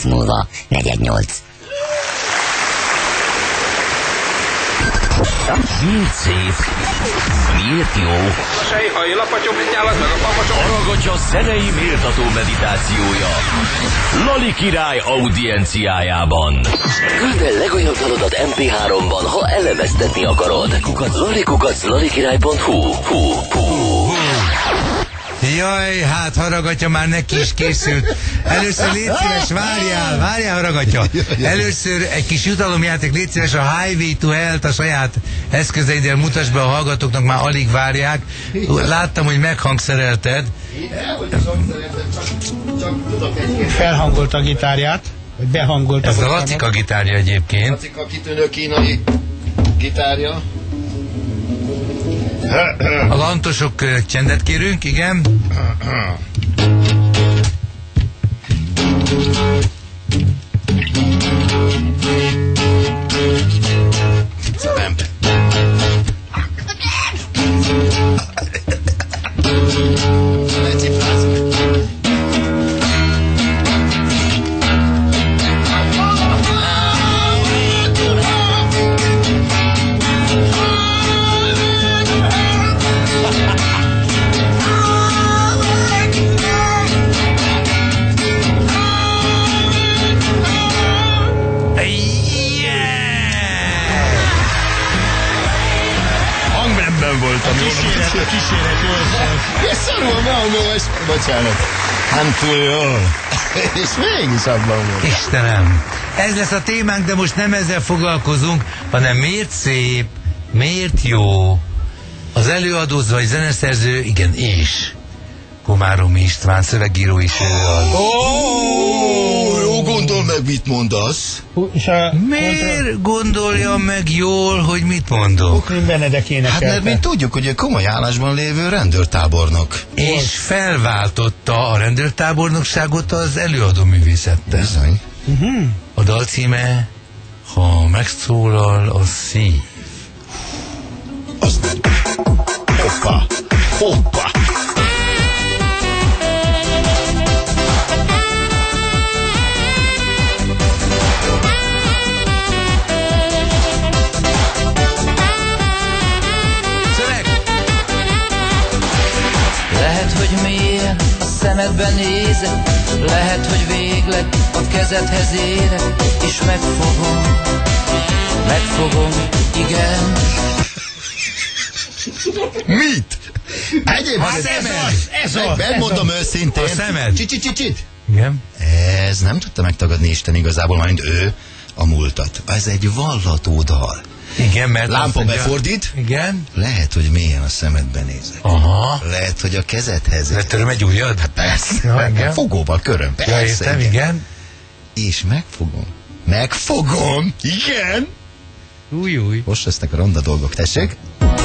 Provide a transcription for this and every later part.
múlva, 418. Miért szép? Miért jó? A sejhaj, lapattyom, nyálat meg a papacsom. Hallgatja a zenei méltató meditációja Lali király audienciájában. Küld el legújabb dalodat MP3-ban, ha elemeztetni akarod. lalikukac.lalikirály.hu. Jaj, hát haragatja, már neki is készült. Először légy szíves, várjál, haragatja. Először egy kis jutalomjáték, légy szíves, a Highway to Hell-t a saját eszközeiddel mutasd be, a hallgatóknak már alig várják. Láttam, hogy meghangszerelted. Felhangolt a gitárját, vagy behangolt. Ez a Lacika gitárja egyébként. Lacika kitűnő kínai gitárja. A lantosok csendet kérünk, igen. Kíséret jól szól. És szarul behangolva, és bocsánat. Nem túl jól. És mégis abban volt. Istenem, ez lesz a témánk, de most nem ezzel foglalkozunk, hanem miért szép, miért jó. Az előadó vagy zeneszerző, igen, és Komáromi István, szövegíró is előad. Jó, gondol meg, mit mondasz. Miért gondolja meg jól, hogy mit mondok? Ukrin Benedek énekelte. Hát mert mi tudjuk, hogy ő komoly állásban lévő rendőrtábornok. És felváltotta a rendőrtábornokságot az előadó művészettel. Bizony. A dal címe, ha megszólal a szív. Az nem. Hoppa. Lehet, hogy mélyen a szemedben nézek, lehet, hogy végleg a kezedhez érek, és megfogom, igen. Mit? Egyébként Ez az. megmondom őszintén. A szemed. Csit. Igen? Ez nem tudta megtagadni Isten igazából, mint ő a múltat. Ez egy vallató dal. Igen, mert Lámpa befordít. Igen. Lehet, hogy mélyen a szemedben nézek. Aha. Lehet, hogy a kezedhez. Letöröm egy ujjad? Hát persze. Ja, igen. Fogóval köröm. Ja, Persze. értem, igen. És megfogom. Igen. Új. Most lesznek a ronda dolgok, tessék.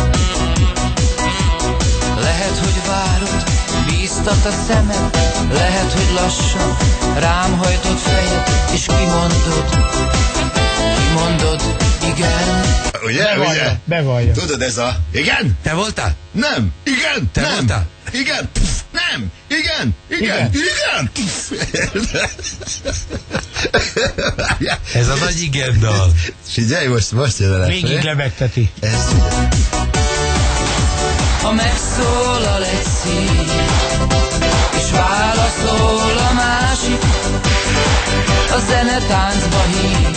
Lehet, hogy várod, bíztat a szemed, lehet, hogy lassan rám hajtott fejed, és kimondod, igen. Ugye? Bevallja. Tudod, ez a... Igen? Te voltál? Nem. Igen. Te nem. voltál? Igen. Pff, nem. Igen. Ez a nagy igen dal. Figyelj, most jön el. Végig lebegteti. Ez... Ha megszólal egy szív, és válaszol a másik, a zene táncba hív,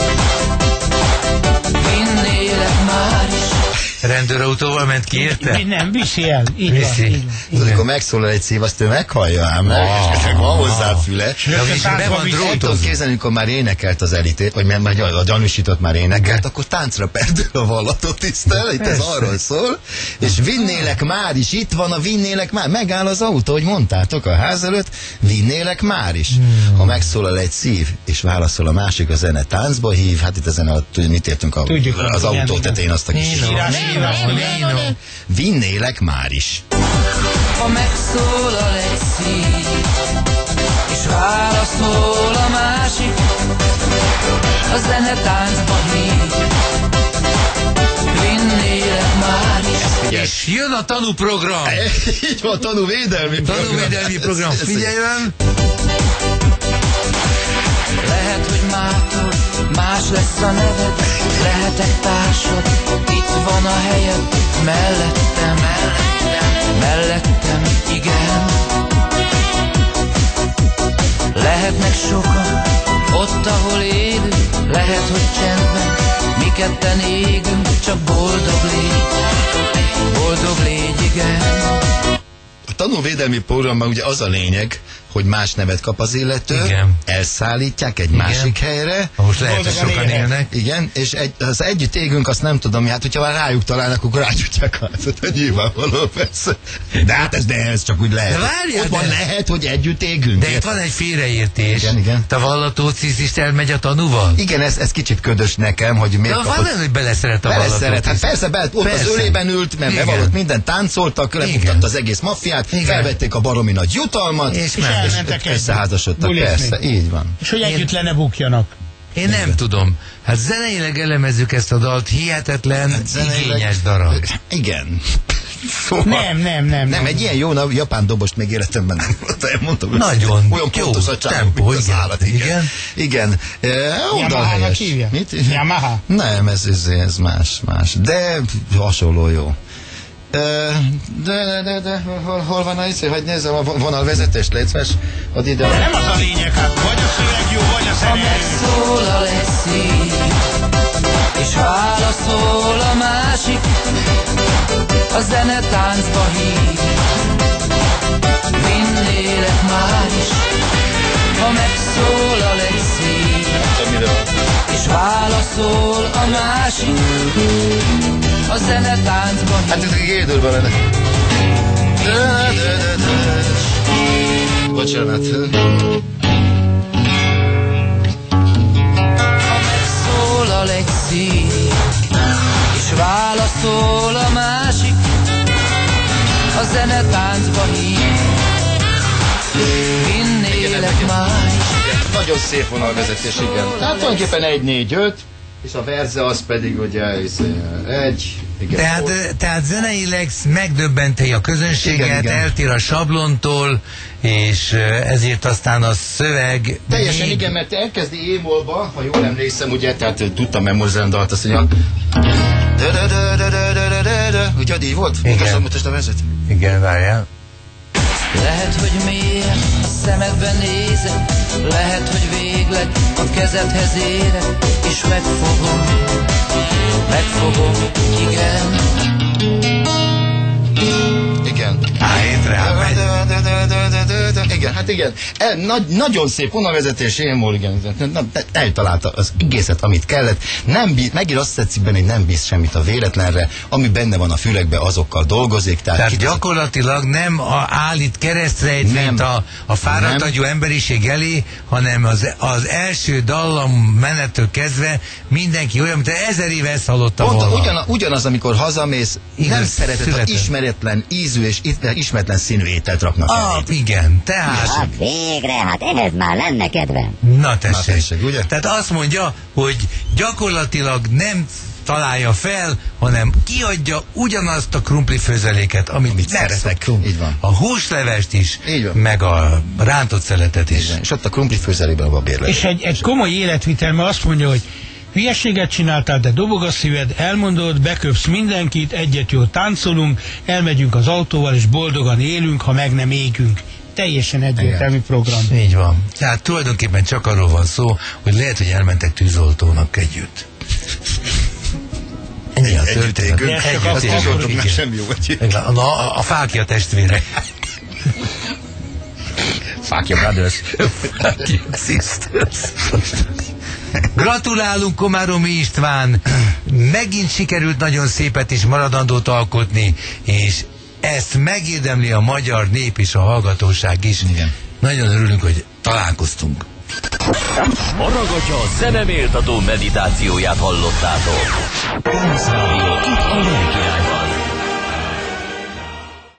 vinnélek már is. Rendőrautóval ment ki, érte? Nem, viszi el. Így Viszi. van. Amikor megszólal egy szív, azt ő meghallja ám meg, és csak van hozzá a füle. Be van El tudom drótozva. képzelni, amikor már énekelt az elitét, vagy mert a gyanúsított már énekelt, akkor táncra perdül a vallatot tisztel, itt ez arról szól, és vinnélek már is, itt van a vinnélek már, megáll az autó, hogy mondtátok a ház előtt, vinnélek már is. Ha megszólal egy szív, és válaszol a másik, a zene táncba hív, hát itt ezen mit értünk az autó tetején azt a kis vinnélek már is. Ha megszólal egy szív, és válaszol a másik, a zene táncba hív, vinnélek már is. És jön a tanúprogram. Így van, tanúvédelmi program. Tanúvédelmi program. Figyeljen! Lehet, mától más lesz a neved, lehetek társad, itt van a helyed, mellettem, mellettem, igen. Lehetnek sokan, ott ahol élünk, lehet, hogy csendben, mi ketten égünk, csak boldog légy, igen. A tanúvédelmi programban ugye az a lényeg, hogy más nevet kap az illető, igen. Elszállítják egy másik helyre. Most lehet, hogy sokan élnek. Igen, és az együtt égünk, azt nem tudom, hát hogyha már rájuk találnak, akkor rágyújtják át. Hát nyilvánvaló, persze. De hát ez csak úgy lehet. De várjál, ott van lehet, hogy együtt égünk. De itt van egy félreértés. Igen. Te vallatóciszt is elmegy a tanúval? Igen, ez kicsit ködös nekem, hogy miért kapott. Van, hogy beleszeret a vallatóciszt. Hát persze, ott az ölében ült, mert bevallott mindent, táncoltak, lebuktatta az egész maffiát, felvették a baromi nagy jutalmat, és összeházasodtak, persze, így van. És hogy együtt le ne bukjanak. Én nem tudom. Hát zeneileg elemezzük ezt a dalt, hihetetlen, igényes darab. Igen. Nem, egy ilyen jó japán dobost még életemben nem mondtam. Nagyon olyan jó pontos a csávó, tempó, mint az állat. Igen. Yamaha-nak hívja? Mit? Yamaha? Nem, ez más. De hasonló jó. De hol van a izé, hogy nézzem a vonalvezetést, légy szíves, add ide. De nem az a lényeg, hát vagy a szöveg jó, vagy a zene. Ha megszólal egy szív, és válaszol a másik, a zene táncba hív, minnélek már is. Ha megszólal egy szív, és válaszol a másik, a zene táncban. Hát ez egy gédőrben lenne. Bocsánat. Ha megszólal egy szív, és válaszol a másik, a zene táncba hív, minnélek már is. Nagyon szép vonalvezetés, igen. Hát tulajdonképpen 1, 4, 5, és a verze az pedig ugye 1. Igen, tehát zeneileg megdöbbenti a közönséget, igen. Eltér a sablontól, és ezért aztán a szöveg... Teljesen igen, mert elkezdi émolba, ha jól emlékszem, ugye, tehát tudtam memorizálni dalt, azt mondja... Ugye, így volt? Mutasd a verzet. Igen, várjál. Lehet, hogy mélyen a szemedben nézek, lehet, hogy végleg a kezedhez érek, és megfogom, igen. Igen. Igen, hát igen. Nagyon szép vonalvezetés, élmól, igen. Eltalálta az egészet, amit kellett. Megint azt tetszik benne, hogy nem bíz semmit a véletlenre, ami benne van a fülekbe, azokkal dolgozik. Tehát gyakorlatilag nem állít keresztrejtvényt a fáradt agyú emberiség elé, hanem az első dallam menettől kezdve mindenki olyan, mint 1000 éve ezt hallotta volna. Ugyanaz, amikor hazamész, nem szereted, ha ismeretlen ízű és ismeretlen színű ételt raknak elé. Igen, tehát... Hát végre, hát ehhez már lenne kedvem. Na tessék, ugye? Tehát azt mondja, hogy gyakorlatilag nem találja fel, hanem kiadja ugyanazt a krumplifőzeléket, amit szeretek. Így van. A húslevest is, meg a rántott szeletet is. És ott a krumplifőzelében a babérlet. És egy komoly életvitelme azt mondja, hogy hülyeséget csináltál, de dobog a szíved, elmondod, beköpsz mindenkit, egyet jól táncolunk, elmegyünk az autóval, és boldogan élünk, ha meg nem égünk. Teljesen egyértelmű program. Így van. Tehát tulajdonképpen csak arról van szó, hogy lehet, hogy elmentek tűzoltónak együtt. Ennyi a történet. A tűzoltóknak semmi jó. A Fákja testvére. Fákja brothers. Fákja sisters. Gratulálunk Komáromi István, megint sikerült nagyon szépet és maradandót alkotni, és ezt megérdemli a magyar nép és a hallgatóság is. Igen. Nagyon örülünk, hogy találkoztunk. Haragatja a zeneméltató meditációját hallottátok. Itt